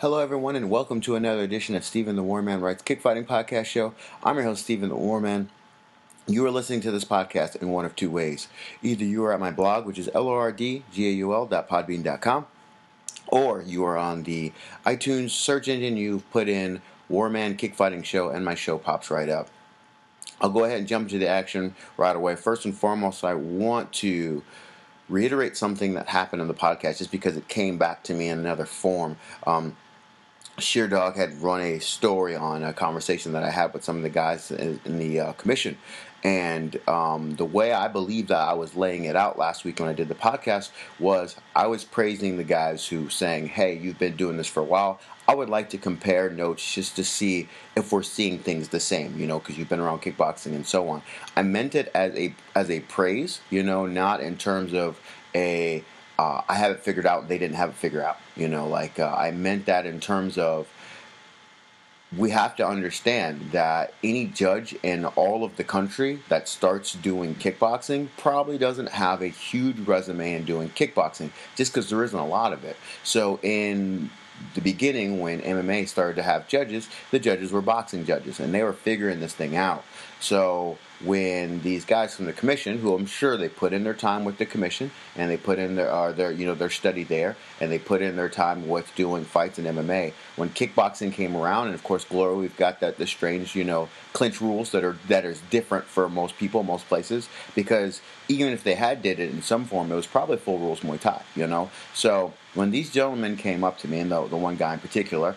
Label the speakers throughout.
Speaker 1: Hello, everyone, and welcome to another edition of Stephen the Warman Writes Kickfighting Podcast Show. I'm your host, Stephen the Warman. You are listening to this podcast in one of two ways. Either you are at my blog, which is lordgaul.podbean.com, or you are on the iTunes search engine. You've put in Warman Kickfighting Show, and my show pops right up. I'll go ahead and jump into the action right away. First and foremost, I want to reiterate something that happened in the podcast just because it came back to me in another form. Sheerdog had run a story on a conversation that I had with some of the guys in the commission. And the way I believe that I was laying it out last week when I did the podcast was I was praising the guys who saying, hey, you've been doing this for a while. I would like to compare notes just to see if we're seeing things the same, because you've been around kickboxing and so on. I meant it as a praise, not in terms of a I have it figured out, they didn't have it figured out. I meant that in terms of we have to understand that any judge in all of the country that starts doing kickboxing probably doesn't have a huge resume in doing kickboxing just because there isn't a lot of it. So in the beginning, when MMA started to have judges, the judges were boxing judges, and they were figuring this thing out. So when these guys from the commission, who I'm sure they put in their time with the commission, and they put in their study there, and they put in their time with doing fights in MMA. When kickboxing came around, and of course, Glory, we've got the strange, clinch rules that is different for most people, most places, because even if they had did it in some form, it was probably full rules Muay Thai, So when these gentlemen came up to me, and the one guy in particular,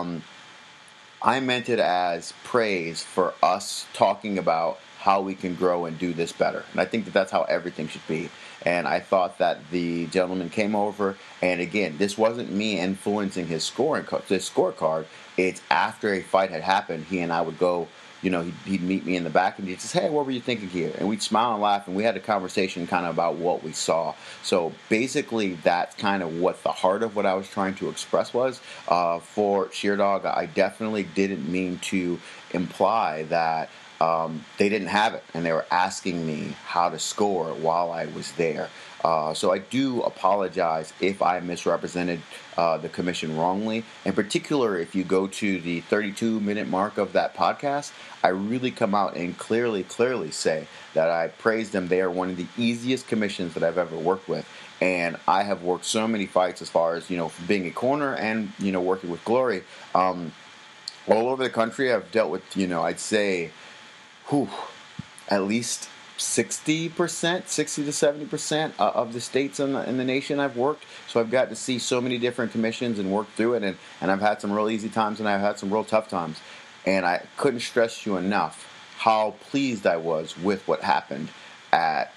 Speaker 1: I meant it as praise for us talking about how we can grow and do this better. And I think that that's how everything should be. And I thought that the gentleman came over, and again, this wasn't me influencing his scorecard. It's after a fight had happened, he and I would go, he'd meet me in the back, and he'd just, hey, what were you thinking here? And we'd smile and laugh, and we had a conversation kind of about what we saw. So basically, that's kind of what the heart of what I was trying to express was. For Sheerdog, I definitely didn't mean to imply that they didn't have it, and they were asking me how to score while I was there. So I do apologize if I misrepresented the commission wrongly. In particular, if you go to the 32-minute mark of that podcast, I really come out and clearly say that I praise them. They are one of the easiest commissions that I've ever worked with. And I have worked so many fights as far as, being a corner and, working with Glory. All over the country, I've dealt with, I'd say, at least 60%, 60 to 70% of the states in the nation I've worked. So I've got to see so many different commissions and work through it. And I've had some real easy times, and I've had some real tough times. And I couldn't stress you enough how pleased I was with what happened at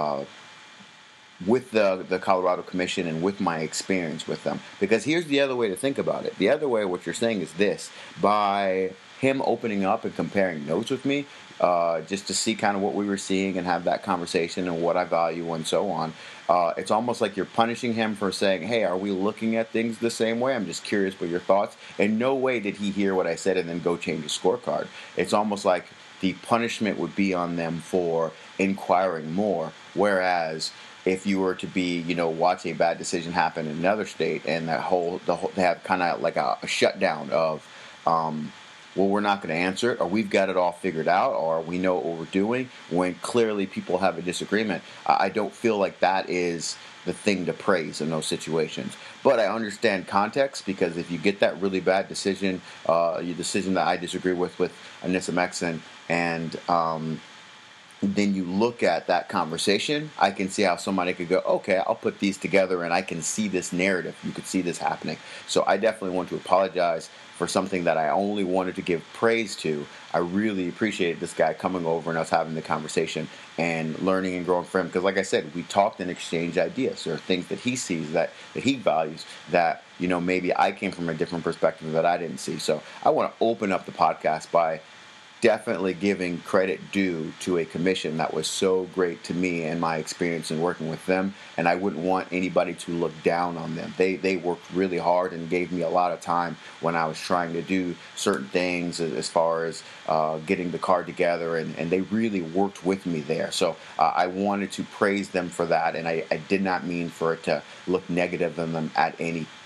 Speaker 1: with the Colorado Commission and with my experience with them. Because here's the other way to think about it. The other way, what you're saying is this. By him opening up and comparing notes with me, just to see kind of what we were seeing and have that conversation and what I value and so on. It's almost like you're punishing him for saying, hey, are we looking at things the same way? I'm just curious what your thoughts. In no way did he hear what I said and then go change his scorecard. It's almost like the punishment would be on them for inquiring more, whereas if you were to be, watch a bad decision happen in another state and they have kind of like a shutdown of, well, we're not going to answer it, or we've got it all figured out, or we know what we're doing, when clearly people have a disagreement. I don't feel like that is the thing to praise in those situations. But I understand context, because if you get that really bad decision, your decision that I disagree with Anissa Mexen, and then you look at that conversation, I can see how somebody could go, okay, I'll put these together and I can see this narrative. You could see this happening. So I definitely want to apologize for something that I only wanted to give praise to. I really appreciated this guy coming over and us having the conversation and learning and growing from him. Because like I said, we talked and exchanged ideas. There are things that he sees, that he values, that, maybe I came from a different perspective that I didn't see. So I want to open up the podcast by definitely giving credit due to a commission that was so great to me and my experience in working with them, and I wouldn't want anybody to look down on them. They worked really hard and gave me a lot of time when I was trying to do certain things as far as getting the card together, and they really worked with me there. So I wanted to praise them for that, and I did not mean for it to look negative on them at any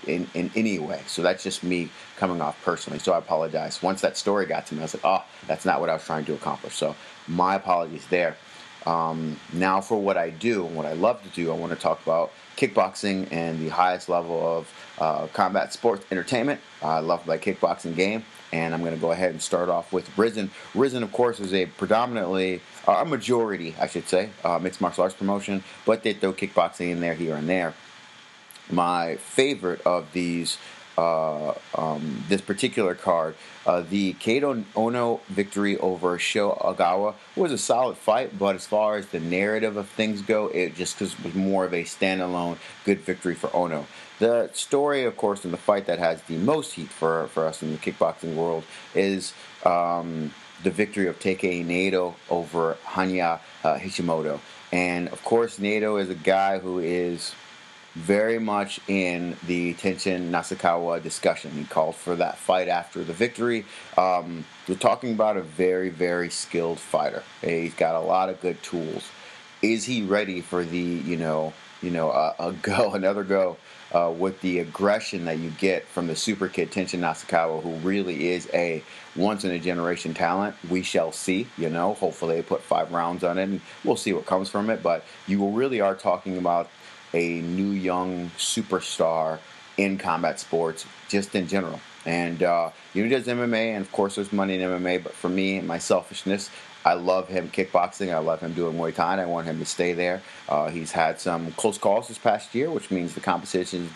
Speaker 1: in any way. So that's just me coming off personally. So I apologize. Once that story got to me, I was like, oh, that's not what I was trying to accomplish. So my apologies there. Now for what I do, what I love to do, I want to talk about kickboxing and the highest level of combat sports entertainment. I love my kickboxing game, and I'm going to go ahead and start off with Rizin. Rizin, of course, is a predominantly, a majority, I should say, mixed martial arts promotion, but they throw kickboxing in there, here and there. My favorite of these, this particular card, the Kato Ono victory over Sho Ogawa was a solid fight, but as far as the narrative of things go, it just was more of a standalone good victory for Ono. The story, of course, in the fight that has the most heat for us in the kickboxing world is the victory of Takeshi Naito over Hanya Hashimoto. And, of course, Naito is a guy who is very much in the Tenshin Nasukawa discussion. He called for that fight after the victory. We're talking about a very, very skilled fighter. He's got a lot of good tools. Is he ready for the, another go with the aggression that you get from the super kid Tenshin Nasukawa, who really is a once-in-a-generation talent? We shall see, Hopefully they put 5 rounds on it, and we'll see what comes from it. But you really are talking about a new young superstar in combat sports, just in general. And he does MMA, and of course there's money in MMA, but for me, my selfishness, I love him kickboxing. I love him doing Muay Thai, and I want him to stay there. He's had some close calls this past year, which means the competition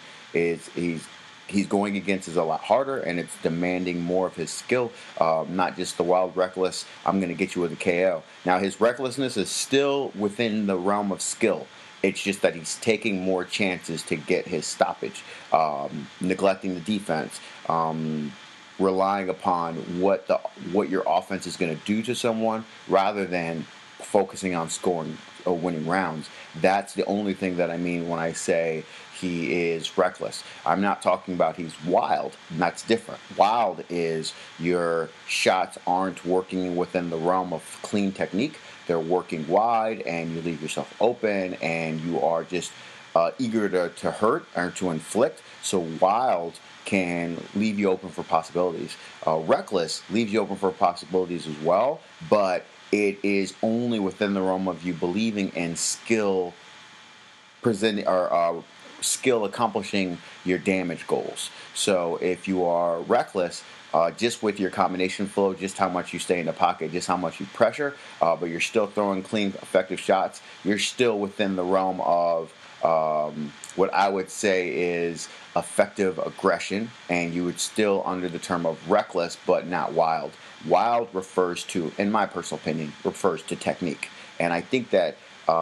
Speaker 1: he's going against is a lot harder, and it's demanding more of his skill, not just the wild, reckless, I'm going to get you with a KO. Now, his recklessness is still within the realm of skill. It's just that he's taking more chances to get his stoppage, neglecting the defense, relying upon what your offense is going to do to someone rather than focusing on scoring or winning rounds. That's the only thing that I mean when I say he is reckless. I'm not talking about he's wild. That's different. Wild is your shots aren't working within the realm of clean technique. They're working wide, and you leave yourself open, and you are just eager to hurt or to inflict. So wild can leave you open for possibilities. Reckless leaves you open for possibilities as well, but it is only within the realm of you believing in skill presenting or skill accomplishing your damage goals. So if you are reckless, just with your combination flow, just how much you stay in the pocket, just how much you pressure, but you're still throwing clean, effective shots, you're still within the realm of what I would say is effective aggression, and you would still under the term of reckless, but not wild. Wild refers to, in my personal opinion, refers to technique. And I think that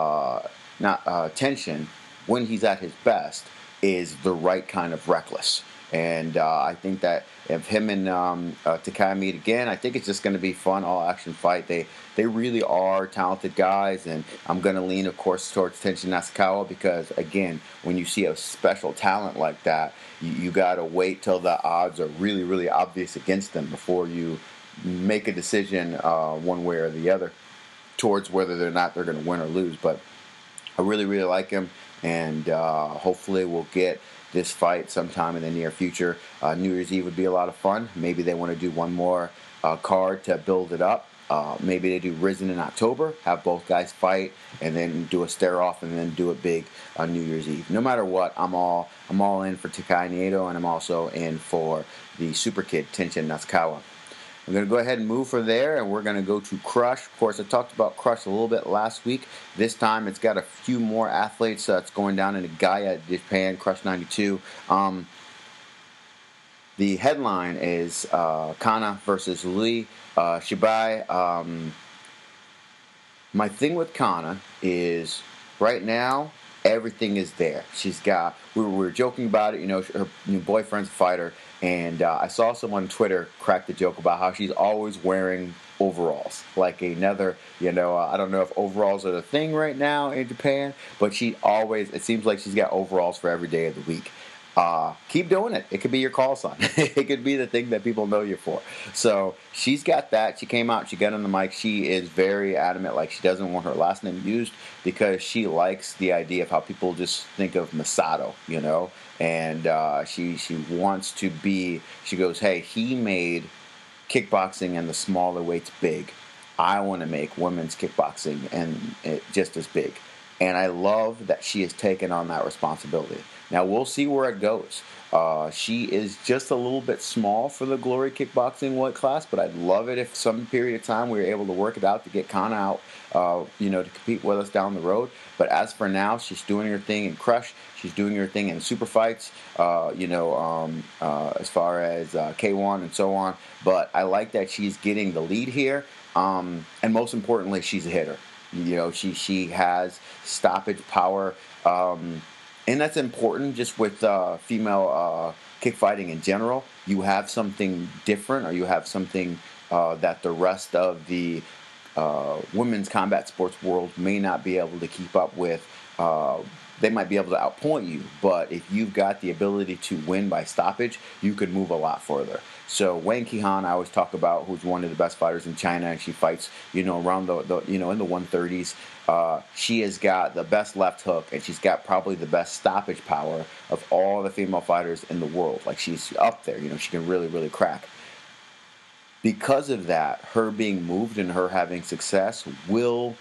Speaker 1: Tenshin, when he's at his best, is the right kind of reckless. And I think that if him and Takai meet again, I think it's just going to be fun, all-action fight. They really are talented guys, and I'm going to lean, of course, towards Tenshin Nasukawa because, again, when you see a special talent like that, you got to wait till the odds are really, really obvious against them before you make a decision one way or the other towards whether or not they're going to win or lose. But I really, really like him, and hopefully we'll get this fight sometime in the near future. New Year's Eve would be a lot of fun. Maybe they want to do one more card to build it up. Maybe they do Rizin in October, have both guys fight, and then do a stare off, and then do it big on New Year's Eve. No matter what, I'm all in for Takai Naito, and I'm also in for the super kid Tenshin Nasukawa. I'm going to go ahead and move from there, and we're going to go to Crush. Of course, I talked about Crush a little bit last week. This time, it's got a few more athletes. It's going down in Gaya, Japan, Crush 92. The headline is Kana versus Lee Shibai. My thing with Kana is, right now, everything is there. She's got, we were joking about it, her new boyfriend's a fighter, and I saw someone on Twitter crack the joke about how she's always wearing overalls. Like another, I don't know if overalls are the thing right now in Japan, but it seems like she's got overalls for every day of the week. keep doing it. It could be your call sign. It could be the thing that people know you for. So she's got that. She came out, she got on the mic. She is very adamant, like she doesn't want her last name used because she likes the idea of how people just think of Masato, and she wants to be. She goes, hey, he made kickboxing and the smaller weights big. I want to make women's kickboxing and it just as big. And I love that she has taken on that responsibility. Now, we'll see where it goes. She is just a little bit small for the Glory kickboxing weight class, but I'd love it if some period of time we were able to work it out to get Kana out, to compete with us down the road. But as for now, she's doing her thing in Crush. She's doing her thing in super fights, as far as K1 and so on. But I like that she's getting the lead here. And most importantly, she's a hitter. She has stoppage power. And that's important just with female kick fighting in general. You have something different, or you have something that the rest of the women's combat sports world may not be able to keep up with. They might be able to outpoint you, but if you've got the ability to win by stoppage, you could move a lot further. So Wang Qihan, I always talk about, who's one of the best fighters in China, and she fights, around the in the 130s. She has got the best left hook, and she's got probably the best stoppage power of all the female fighters in the world. Like, she's up there. She can really, really crack. Because of that, her being moved and her having success will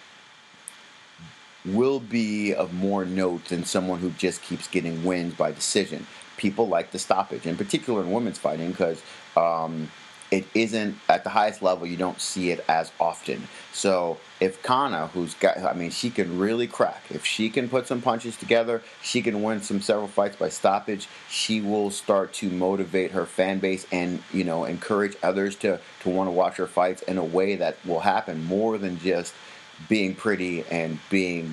Speaker 1: be of more note than someone who just keeps getting wins by decision. People like the stoppage, in particular in women's fighting, because it isn't at the highest level. You don't see it as often. So if Kana, she can really crack. If she can put some punches together, she can win several fights by stoppage. She will start to motivate her fan base and encourage others to want to watch her fights in a way that will happen more than just being pretty and being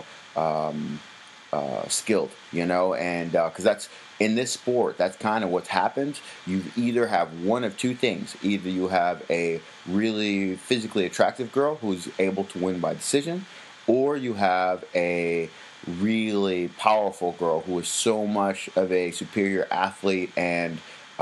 Speaker 1: skilled, and because that's in this sport, that's kind of what's happened. You either have one of two things: either you have a really physically attractive girl who's able to win by decision, or you have a really powerful girl who is so much of a superior athlete and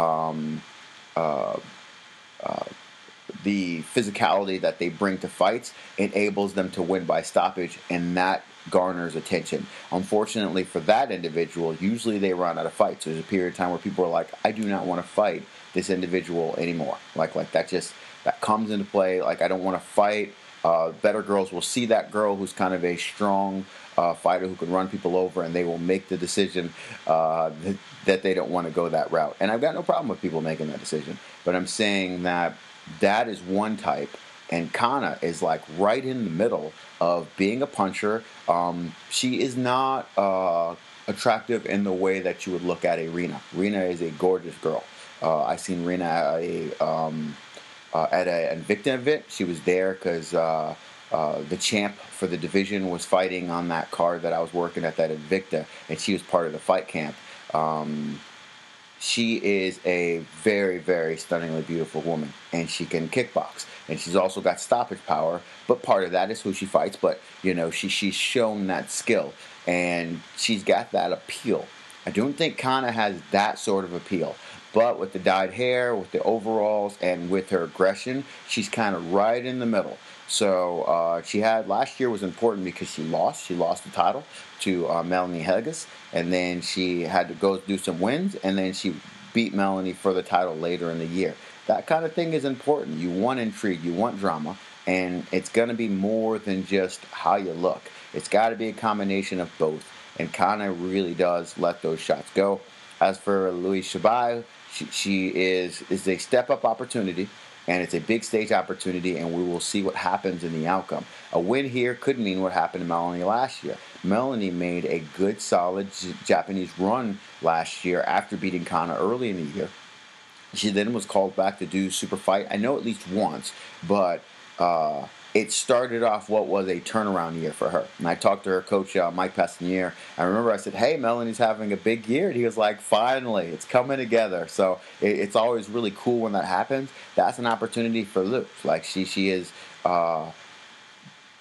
Speaker 1: the physicality that they bring to fights enables them to win by stoppage, and that garners attention. Unfortunately for that individual, usually they run out of fights. There's a period of time where people are like, I do not want to fight this individual anymore. Like that comes into play. Like, I don't want to fight. Better girls will see that girl who's kind of a strong fighter who can run people over, and they will make the decision that they don't want to go that route. And I've got no problem with people making that decision, but I'm saying that is one type, and Kana is like right in the middle of being a puncher. She is not attractive in the way that you would look at a Rina. Rina is a gorgeous girl. I seen Rina at an Invicta event. She was there because the champ for the division was fighting on that card that I was working at that Invicta, and she was part of the fight camp. She is a very, very stunningly beautiful woman, and she can kickbox, and she's also got stoppage power. But part of that is who she fights. But she's shown that skill, and she's got that appeal. I don't think Kana has that sort of appeal, but with the dyed hair, with the overalls, and with her aggression, she's kind of right in the middle. So last year was important because she lost the title to Melanie Hedges, and then she had to go do some wins, and then she beat Melanie for the title later in the year. That kind of thing is important. You want intrigue, you want drama, and it's going to be more than just how you look. It's got to be a combination of both, and Kana really does let those shots go. As for Louise Shabai, she is a step-up opportunity, and it's a big stage opportunity, and we will see what happens in the outcome. A win here could mean what happened to Melanie last year. Melanie made a good, solid Japanese run last year after beating Kana early in the year. She then was called back to do super fight, I know at least once, but it started off what was a turnaround year for her. And I talked to her coach, Mike Pastenier. I remember I said, hey, Melanie's having a big year. And he was like, finally, it's coming together. So it's always really cool when that happens. That's an opportunity for Luke. Like, she is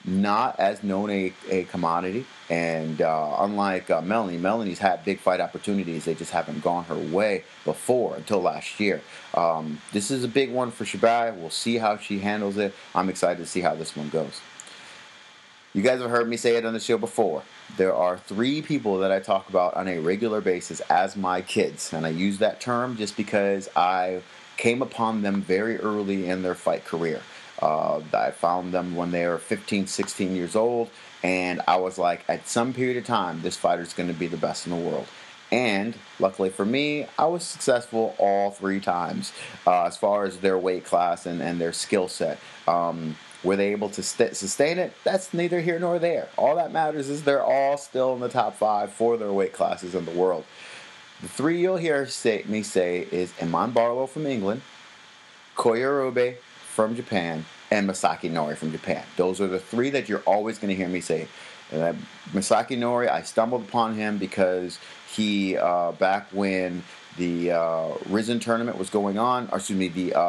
Speaker 1: not as known a commodity. And unlike Melanie's had big fight opportunities. They just haven't gone her way before until last year. This is a big one for Shibai. We'll see how she handles it. I'm excited to see how this one goes. You guys have heard me say it on the show before. There are 3 people that I talk about on a regular basis as my kids. And I use that term just because I came upon them very early in their fight career. I found them when they were 15, 16 years old. And I was like, at some period of time, this fighter's going to be the best in the world. And luckily for me, I was successful all 3 times as far as their weight class and their skill set. Were they able to sustain it? That's neither here nor there. All that matters is they're all still in the top 5 for their weight classes in the world. The 3 you'll hear me say is Iman Barlow from England, Koya from Japan, and Masaki Nori from Japan. Those are the 3 that you're always going to hear me say. Masaki Nori, I stumbled upon him because he, back when the Risen tournament was going on, or excuse me,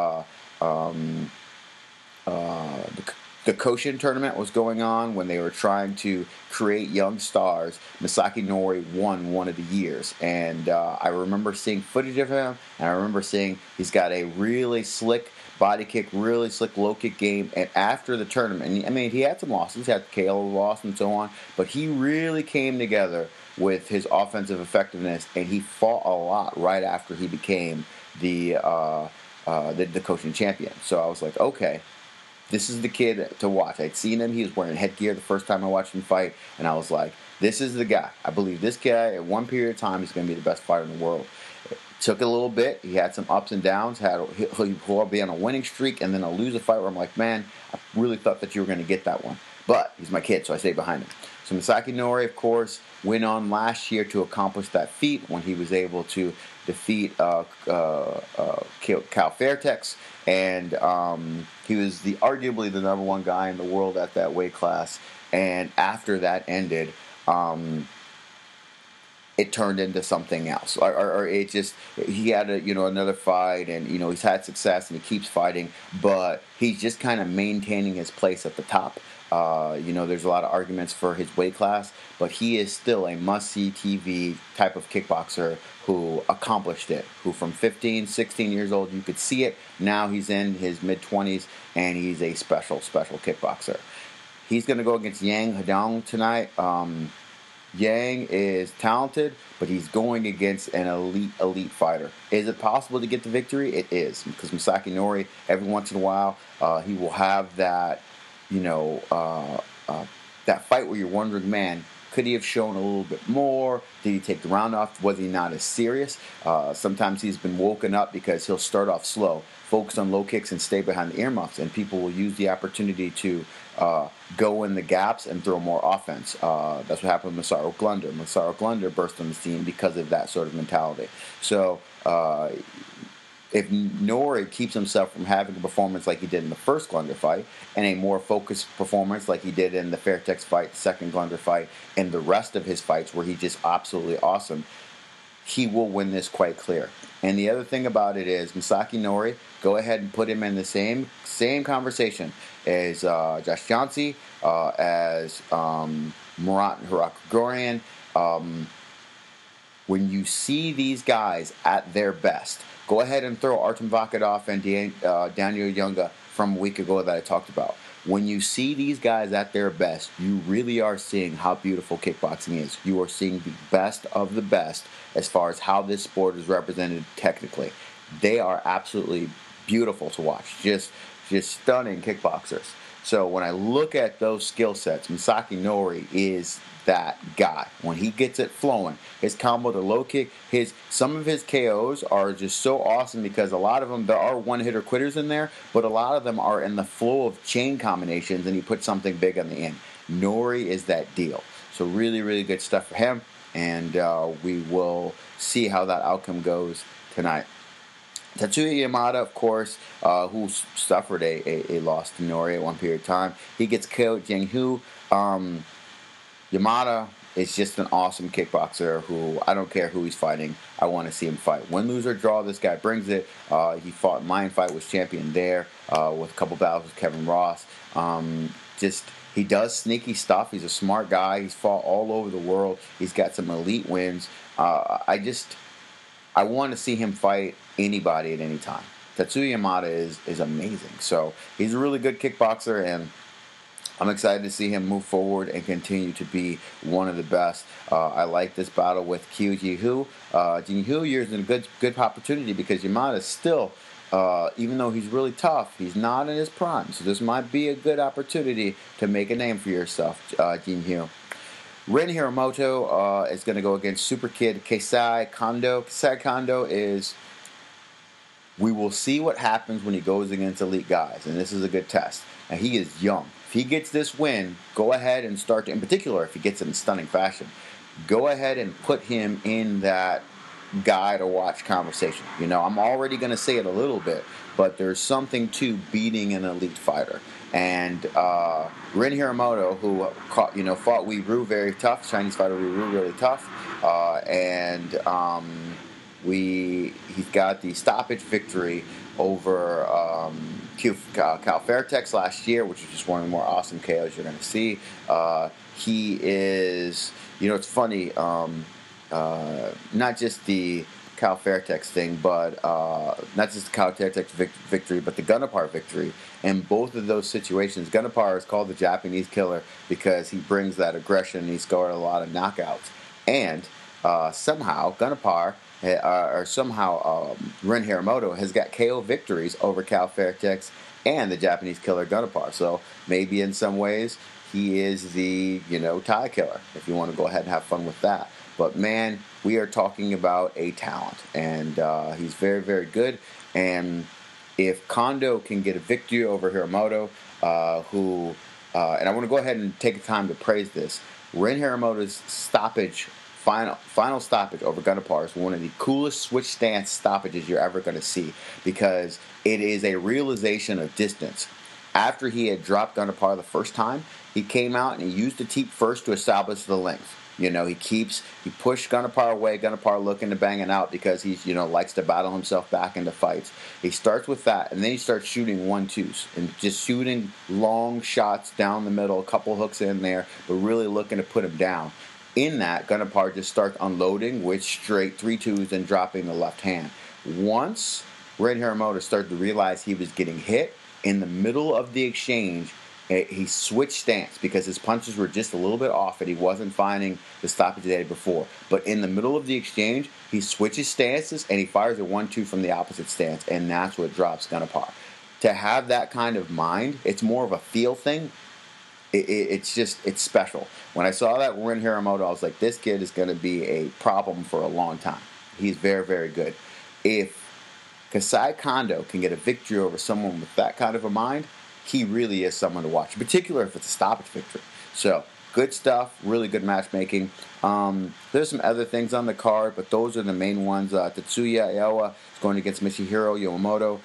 Speaker 1: the Koshin tournament was going on when they were trying to create young stars. Masaki Nori won one of the years. And I remember seeing footage of him, and I remember seeing he's got a really slick body kick, really slick low kick game. And after the tournament, and I mean, he had some losses, he had KO loss and so on, but he really came together with his offensive effectiveness, and he fought a lot right after he became the Koshin champion. So I was like, okay, this is the kid to watch. I'd seen him. He was wearing headgear the first time I watched him fight, and I was like, this is the guy. I believe this guy, at one period of time, he's going to be the best fighter in the world. It took a little bit. He had some ups and downs. He'll be on a winning streak, and then I'll lose a fight where I'm like, man, I really thought that you were going to get that one. But he's my kid, so I stay behind him. So Masaki Nori, of course, went on last year to accomplish that feat when he was able to defeat Cal Fairtex, and he was arguably the number 1 guy in the world at that weight class. And after that ended, it turned into something else, or it just, he had another fight, and he's had success and he keeps fighting, but he's just kind of maintaining his place at the top. There's a lot of arguments for his weight class, but he is still a must-see TV type of kickboxer who accomplished it, who from 15, 16 years old, you could see it. Now he's in his mid-20s, and he's a special kickboxer. He's going to go against Yang Hedong tonight. Yang is talented, but he's going against an elite fighter. Is it possible to get the victory? It is, because Masaki Nori, every once in a while, he will have that, that fight where you're wondering, man, could he have shown a little bit more? Did he take the round off? Was he not as serious? Sometimes he's been woken up because he'll start off slow, focus on low kicks, and stay behind the earmuffs, and people will use the opportunity to go in the gaps and throw more offense. That's what happened with Masaru Glunder. Masaru Glunder burst on the scene because of that sort of mentality. So if Nori keeps himself from having a performance like he did in the first Glunder fight, and a more focused performance like he did in the Fairtex fight, the second Glunder fight, and the rest of his fights where he's just absolutely awesome, he will win this quite clear. And the other thing about it is, Masaki Nori, go ahead and put him in the same conversation as Josh Johnson, as Murat Harakrogorian. When you see these guys at their best, go ahead and throw Artem Vakadov and Daniel Junga from a week ago that I talked about. When you see these guys at their best, you really are seeing how beautiful kickboxing is. You are seeing the best of the best as far as how this sport is represented technically. They are absolutely beautiful to watch. Just stunning kickboxers. So when I look at those skill sets, Masaki Nori is that guy. When he gets it flowing, his combo, the low kick, some of his KOs are just so awesome, because a lot of them, there are one-hitter quitters in there, but a lot of them are in the flow of chain combinations, and he puts something big on the end. Nori is that deal. So really, really good stuff for him, and we will see how that outcome goes tonight. Tatsuya Yamada, of course, who suffered a loss to Nori at one period of time. He gets killed. Jang Hu. Yamada is just an awesome kickboxer who, I don't care who he's fighting, I want to see him fight. Win, lose, or draw, this guy brings it. He fought Mayan Fight, was champion there, with a couple battles with Kevin Ross. Just He does sneaky stuff. He's a smart guy. He's fought all over the world. He's got some elite wins. I want to see him fight anybody at any time. Tetsuya Yamada is amazing. So he's a really good kickboxer, and I'm excited to see him move forward and continue to be one of the best. I like this battle with Kyu Ji-hoo. Ji-hoo, you're in a good opportunity because Yamada is still, even though he's really tough, he's not in his prime. So this might be a good opportunity to make a name for yourself, Ji-hoo. Ren Hiromoto is going to go against Super Kid Keisai Kondo. Keisai Kondo is... We will see what happens when he goes against elite guys, and this is a good test. And he is young. If he gets this win, go ahead and start to, in particular, if he gets it in stunning fashion, go ahead and put him in that guy to watch conversation. You know, I'm already going to say it a little bit, but there's something to beating an elite fighter. And Ren Hiromoto, who fought Wei Ru very tough, Chinese fighter Wei Ru really tough, he's got the stoppage victory over Cal Fairtex last year, which is just one of the more awesome KOs you're going to see. He is, it's funny, not just the Cal Fairtex thing, but not just the Cal Fairtex victory, but the Gunapar victory. In both of those situations, Gunapar is called the Japanese killer because he brings that aggression. He scored a lot of knockouts. And somehow, Gunapar... Ren Hiromoto has got KO victories over Cal Fairtex and the Japanese killer Gunapar. So maybe in some ways he is the, Thai killer, if you want to go ahead and have fun with that. But man, we are talking about a talent, and he's very, very good. And if Kondo can get a victory over Hiromoto, and I want to go ahead and take the time to praise this, Ren Hiromoto's final stoppage over Gunapar is one of the coolest switch stance stoppages you're ever going to see, because it is a realization of distance. After he had dropped Gunapar the first time, he came out and he used the teep first to establish the length. He pushed Gunapar away, Gunapar looking to bang it out because he likes to battle himself back into fights. He starts with that, and then he starts shooting 1-2s and just shooting long shots down the middle, a couple hooks in there, but really looking to put him down. In that, Gunapar just starts unloading with straight 3-2s and dropping the left hand. Once Ren Hiromoto started to realize he was getting hit, in the middle of the exchange, he switched stance because his punches were just a little bit off and he wasn't finding the stoppage that he did before. But in the middle of the exchange, he switches stances and he fires a 1-2 from the opposite stance, and that's what drops Gunapar. To have that kind of mind, it's more of a feel thing. It's special. When I saw that Ren Hiromoto, I was like, this kid is going to be a problem for a long time. He's very, very good. If Keisai Kondo can get a victory over someone with that kind of a mind, he really is someone to watch, in particular if it's a stoppage victory. So, good stuff, really good matchmaking. There's some other things on the card, but those are the main ones. Tetsuya Iowa is going against Michihiro Yamamoto.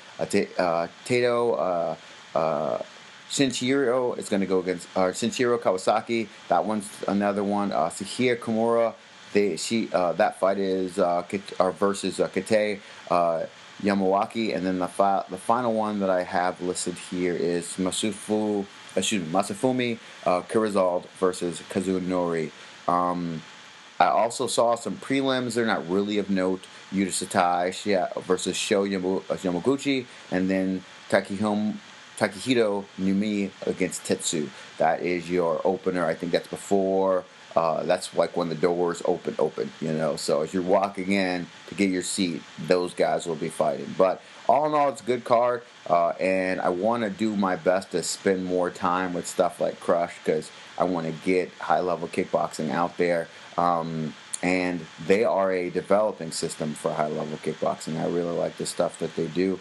Speaker 1: Shinjiro is going to go against Shinjiro Kawasaki. That one's another one. Sahir Kimura. That fight is versus Kate Yamawaki, and then the final one that I have listed here is Masafumi Kirizald versus Kazunori. I also saw some prelims. They're not really of note. Yuta Satai versus Sho Yamaguchi, and then Takehito Numi against Tetsu. That is your opener. I think that's before. That's like when the doors open. So as you're walking in to get your seat, those guys will be fighting. But all in all, it's a good card, and I want to do my best to spend more time with stuff like Crush because I want to get high-level kickboxing out there. And they are a developing system for high-level kickboxing. I really like the stuff that they do.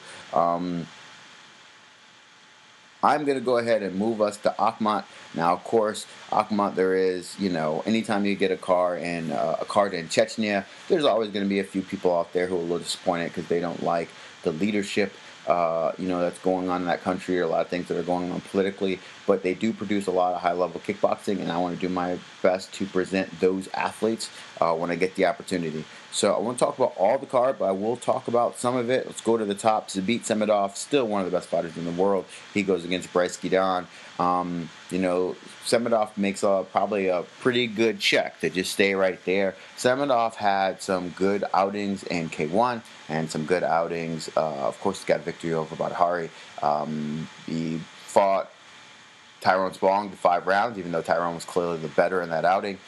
Speaker 1: I'm going to go ahead and move us to Akhmat. Now, of course, Akhmat, there is, anytime you get a card in Chechnya, there's always going to be a few people out there who are a little disappointed because they don't like the leadership, that's going on in that country, or a lot of things that are going on politically. But they do produce a lot of high-level kickboxing, and I want to do my best to present those athletes when I get the opportunity. So I won't talk about all the card, but I will talk about some of it. Let's go to the top. Zabit Semedov, still one of the best fighters in the world. He goes against Bryce Gidan. Semedov makes probably a pretty good check to just stay right there. Semedov had some good outings in K1 and some good outings. Of course, he got a victory over Badhari. He fought Tyrone Spong to 5 rounds, even though Tyrone was clearly the better in that outing.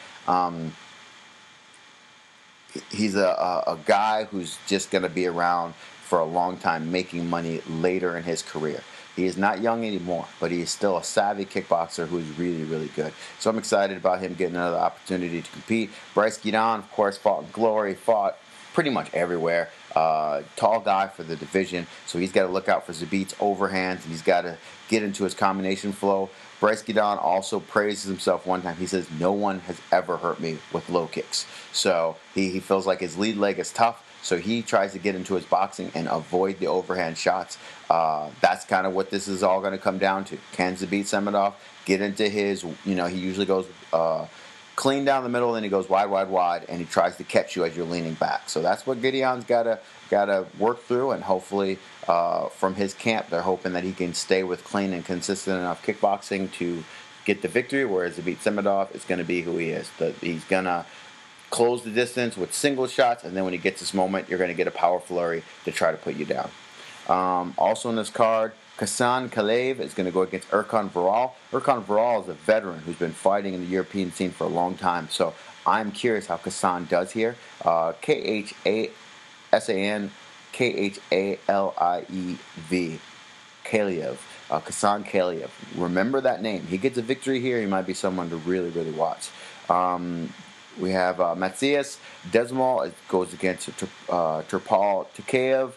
Speaker 1: He's a guy who's just going to be around for a long time, making money later in his career. He is not young anymore, but he is still a savvy kickboxer who is really, really good. So I'm excited about him getting another opportunity to compete. Bryce Guidon, of course, fought in Glory, fought pretty much everywhere. Tall guy for the division, so he's got to look out for Zabit's overhands, and he's got to get into his combination flow. Bryce Guidon also praises himself one time. He says, no one has ever hurt me with low kicks. So he feels like his lead leg is tough, so he tries to get into his boxing and avoid the overhand shots. That's kind of what this is all going to come down to. Can Zabit Semedov get into his, he usually goes clean down the middle, then he goes wide, and he tries to catch you as you're leaning back. So that's what Gideon's got to work through, and hopefully from his camp, they're hoping that he can stay with clean and consistent enough kickboxing to get the victory, whereas Zabit Semedov is going to be who he is. He's going to close the distance with single shots, and then when he gets this moment, you're going to get a power flurry to try to put you down. Also in this card, Kassan Kalev is going to go against Erkan Viral. Erkan Viral is a veteran who's been fighting in the European scene for a long time, so I'm curious how Kassan does here. Kassan Khaliev. Kalev. Kassan Kalev. Remember that name. He gets a victory here. He might be someone to really, really watch. We have Matthias Desmol goes against Turpal Tukayev.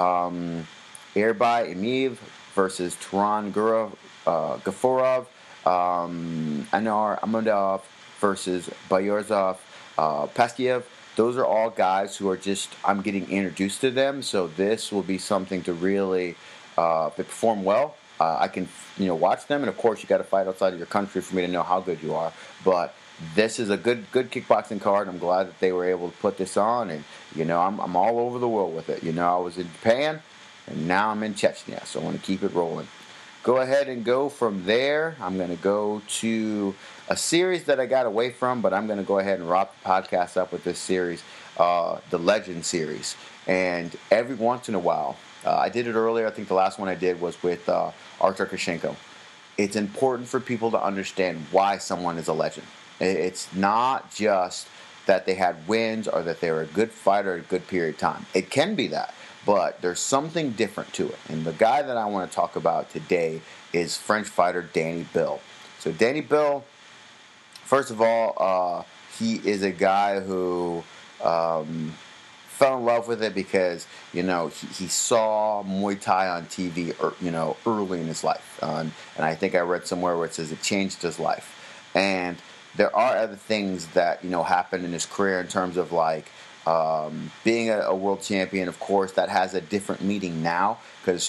Speaker 1: Erbai Emiv versus Turan Gaforov. Anar Amadov versus Bayorzov Paskiev. Those are all guys who are just, I'm getting introduced to them, so this will be something to really, if they perform well, I can, watch them, and of course you got to fight outside of your country for me to know how good you are, but this is a good kickboxing card. I'm glad that they were able to put this on, and, I'm all over the world with it. I was in Japan, and now I'm in Chechnya, so I want to keep it rolling. Go ahead and go from there. I'm going to go to a series that I got away from, but I'm going to go ahead and wrap the podcast up with this series, the Legend series. And every once in a while, I did it earlier. I think the last one I did was with Artur Kashenko. It's important for people to understand why someone is a legend. It's not just that they had wins or that they were a good fighter at a good period of time. It can be that. But there's something different to it. And the guy that I want to talk about today is French fighter Danny Bill. So Danny Bill, first of all, he is a guy who fell in love with it because, he saw Muay Thai on TV, early in his life. And I think I read somewhere where it says it changed his life. And there are other things that, happened in his career in terms of being a world champion. Of course, that has a different meaning now because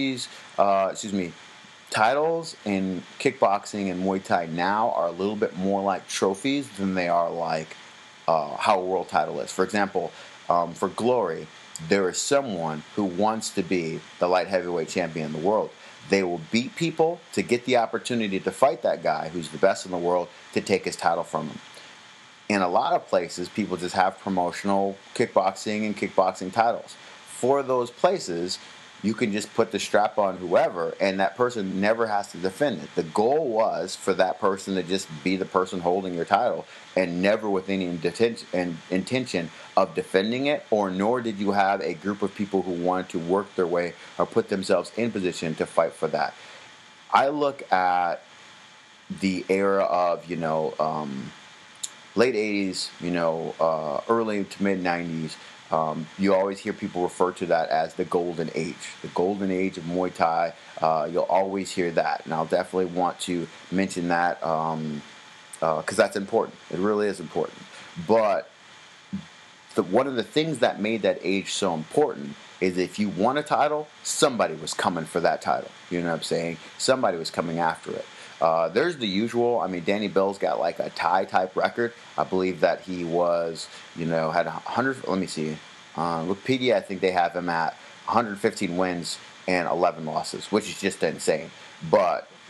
Speaker 1: titles in kickboxing and Muay Thai now are a little bit more like trophies than they are like how a world title is. For example, for Glory, there is someone who wants to be the light heavyweight champion in the world. They will beat people to get the opportunity to fight that guy who's the best in the world to take his title from him. In a lot of places, people just have promotional kickboxing and kickboxing titles. For those places, you can just put the strap on whoever, and that person never has to defend it. The goal was for that person to just be the person holding your title, and never with any intention of defending it, or nor did you have a group of people who wanted to work their way or put themselves in position to fight for that. I look at the era of, late 80s, early to mid 90s, you always hear people refer to that as the golden age. The golden age of Muay Thai, you'll always hear that. And I'll definitely want to mention that because that's important. It really is important. But one of the things that made that age so important is if you won a title, somebody was coming for that title. You know what I'm saying? Somebody was coming after it. There's the usual. I mean, Danny Bill's got like a tie-type record. I believe that he was, had 100, let me see. Wikipedia, I think they have him at 115 wins and 11 losses, which is just insane. But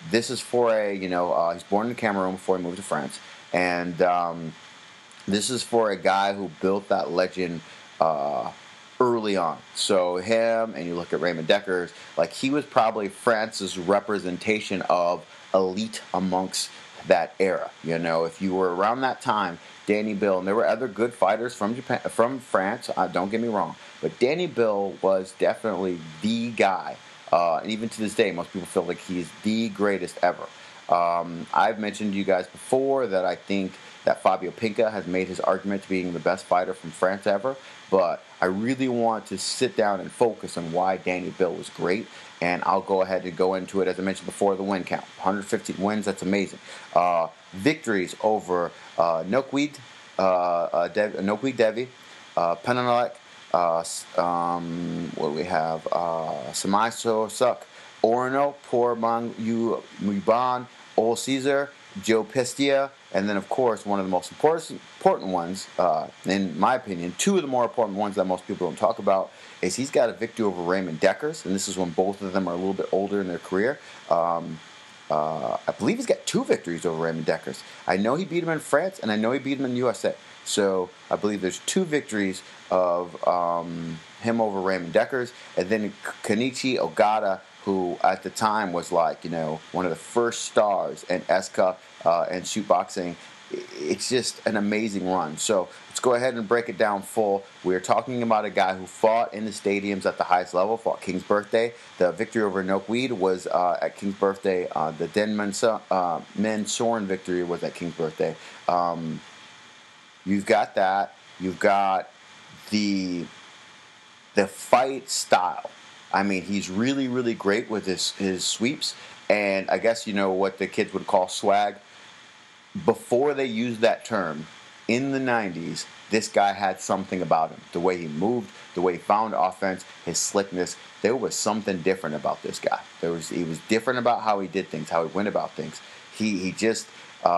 Speaker 1: this is for he's born in Cameroon before he moved to France, and this is for a guy who built that legend early on. So him, and you look at Raymond Deckers, like he was probably France's representation of elite amongst that era. If you were around that time, Danny Bill, and there were other good fighters from France. Don't get me wrong, but Danny Bill was definitely the guy. And even to this day, most people feel like he's the greatest ever. I've mentioned to you guys before that I think that Fabio Pinca has made his argument to being the best fighter from France ever, but I really want to sit down and focus on why Danny Bill was great, and I'll go ahead and go into it. As I mentioned before, the win count, 115 wins, that's amazing. Victories over Nokwid Devi, Penanalek, what do we have? Samaiso Suk, Orno, Porbang Muban, Ol Caesar, Joe Pistia, and then, of course, one of the most important ones, in my opinion, two of the more important ones that most people don't talk about, is he's got a victory over Raymond Deckers, and this is when both of them are a little bit older in their career. I believe he's got 2 victories over Raymond Deckers. I know he beat him in France, and I know he beat him in the USA. So I believe there's 2 victories of him over Raymond Deckers, and then Kenichi Ogata, who at the time was one of the first stars in SCA and shoot boxing. It's just an amazing run. So let's go ahead and break it down full. We're talking about a guy who fought in the stadiums at the highest level, fought King's Birthday. The victory over Nokwid was at King's Birthday. The Den Mansoren victory was at King's Birthday. You've got that. You've got the fight style. I mean, he's really, really great with his sweeps, and I guess what the kids would call swag. Before they used that term, in the 90s, this guy had something about him. The way he moved, the way he found offense, his slickness. There was something different about this guy. He was different about how he did things, how he went about things. He just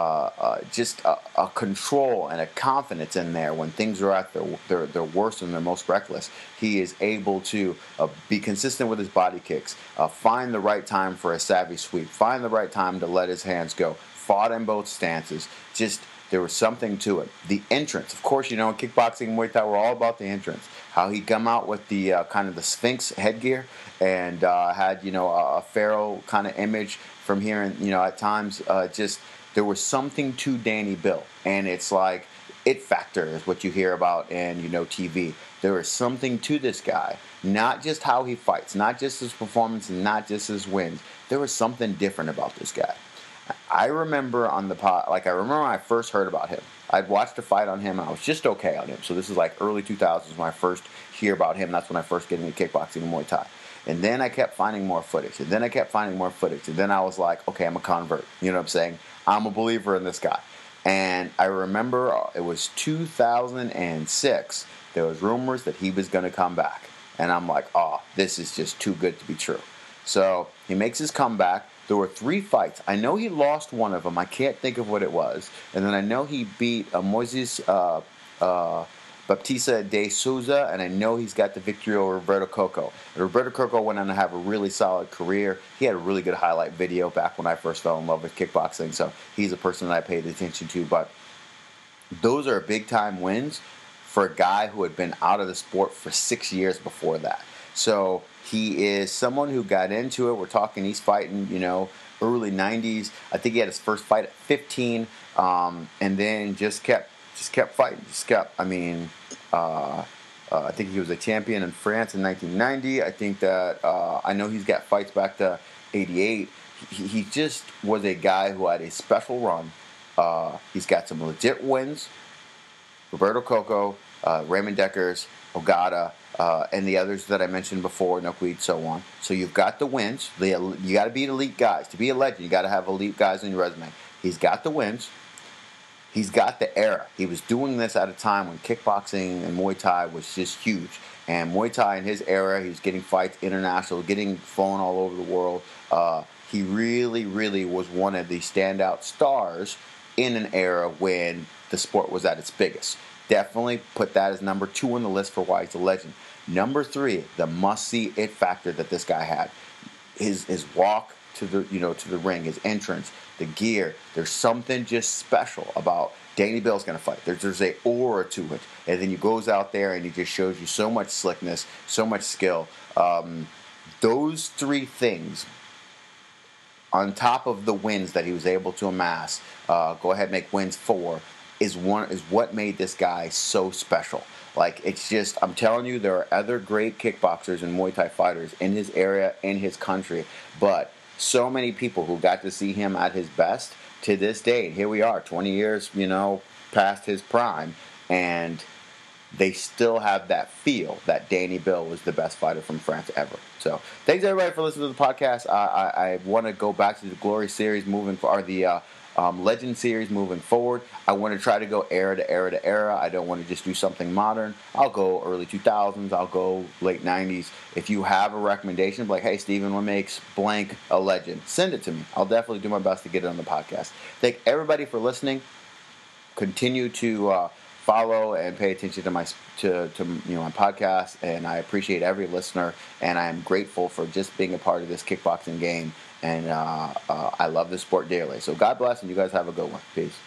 Speaker 1: a control and a confidence in there when things are at their worst and their most reckless. He is able to be consistent with his body kicks, find the right time for a savvy sweep, find the right time to let his hands go. Fought in both stances. Just there was something to it. The entrance, of course, kickboxing and Muay Thai were all about the entrance. How he come out with the kind of the Sphinx headgear and had a pharaoh kind of image from here, and at times just. There was something to Danny Bill, and it's like it factor is what you hear about in TV. There is something to this guy, not just how he fights, not just his performance, and not just his wins. There was something different about this guy. I remember on the pod, I remember when I first heard about him. I'd watched a fight on him, and I was just okay on him. So this is early 2000s when I first hear about him. That's when I first get into kickboxing and Muay Thai. And then I kept finding more footage. And then I kept finding more footage. And then I was like, okay, I'm a convert. You know what I'm saying? I'm a believer in this guy. And I remember it was 2006. There was rumors that he was going to come back. And I'm like, oh, this is just too good to be true. So he makes his comeback. There were 3 fights. I know he lost one of them. I can't think of what it was. And then I know he beat Moises Baptista de Souza, and I know he's got the victory over Roberto Coco. And Roberto Coco went on to have a really solid career. He had a really good highlight video back when I first fell in love with kickboxing, so he's a person that I paid attention to. But those are big-time wins for a guy who had been out of the sport for 6 years before that. So he is someone who got into it. We're talking he's fighting, early 90s. I think he had his first fight at 15, and then just kept fighting. I think he was a champion in France in 1990. I think that I know he's got fights back to 88. He just was a guy who had a special run. He's got some legit wins. Roberto Coco, Raymond Deckers, Ogata, and the others that I mentioned before, Nokwid, so on. So you've got the wins. You got to beat elite guys. To be a legend, you got to have elite guys on your resume. He's got the wins. He's got the era. He was doing this at a time when kickboxing and Muay Thai was just huge. And Muay Thai in his era, he was getting fights international, getting flown all over the world. He really, really was one of the standout stars in an era when the sport was at its biggest. Definitely put that as number 2 on the list for why he's a legend. Number 3, the must-see it factor that this guy had. His walk to the ring, his entrance, the gear. There's something just special about Danny Bill's going to fight. There's a aura to it, and then he goes out there and he just shows you so much slickness, so much skill. Those three things, on top of the wins that he was able to amass, go ahead and make wins 4, is what made this guy so special. Like, it's just, I'm telling you, there are other great kickboxers and Muay Thai fighters in his area, in his country, but so many people who got to see him at his best to this day. Here we are, 20 years, past his prime, and they still have that feel that Danny Bill was the best fighter from France ever. So, thanks everybody for listening to the podcast. I want to go back to the Glory series the Legend series moving forward. I want to try to go era to era to era. I don't want to just do something modern. I'll go early 2000s. I'll go late 90s. If you have a recommendation, like, hey, Steven, what makes blank a legend? Send it to me. I'll definitely do my best to get it on the podcast. Thank everybody for listening. Continue to follow and pay attention to my podcast, and I appreciate every listener, and I am grateful for just being a part of this kickboxing game, and I love this sport dearly. So God bless, and you guys have a good one. Peace.